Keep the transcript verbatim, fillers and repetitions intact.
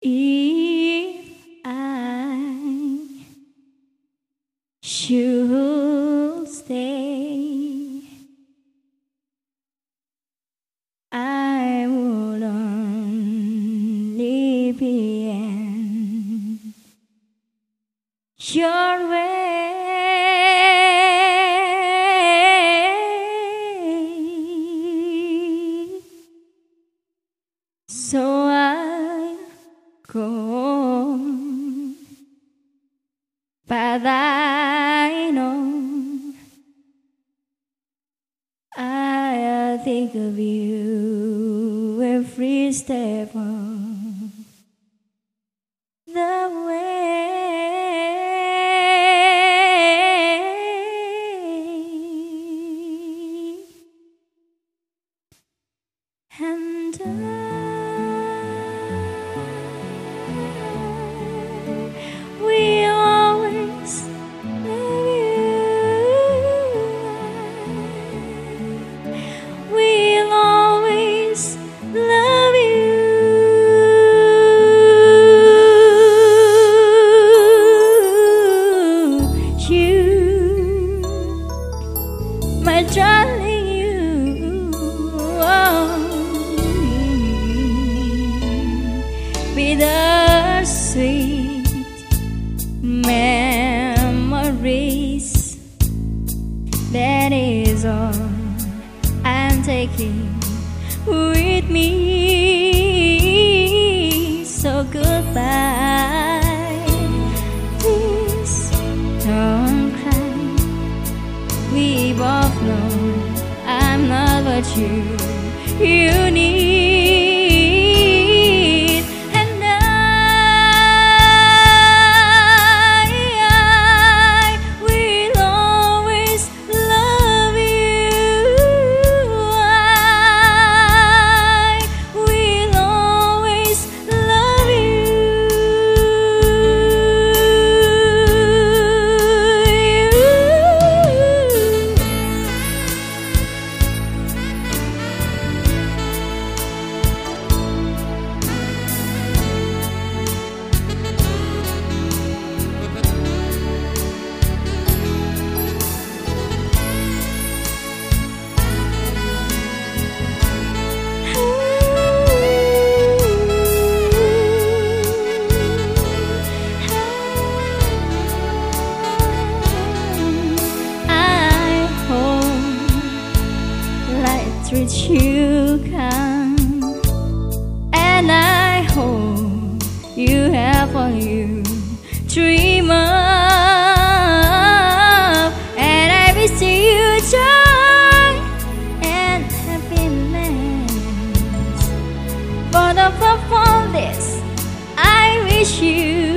If I should stay, I would only be in your way. So I go on, but I know I think of you every step of the way. And I will always love you. We'll always love you. You, my darling, you. Oh, bittersweet memories, that is all I'm taking with me. So goodbye, please don't cry. We both know I'm not what you you need. Treat you kind, and I hope you have all you dream of, and I wish you joy and happiness. But above all this, I wish you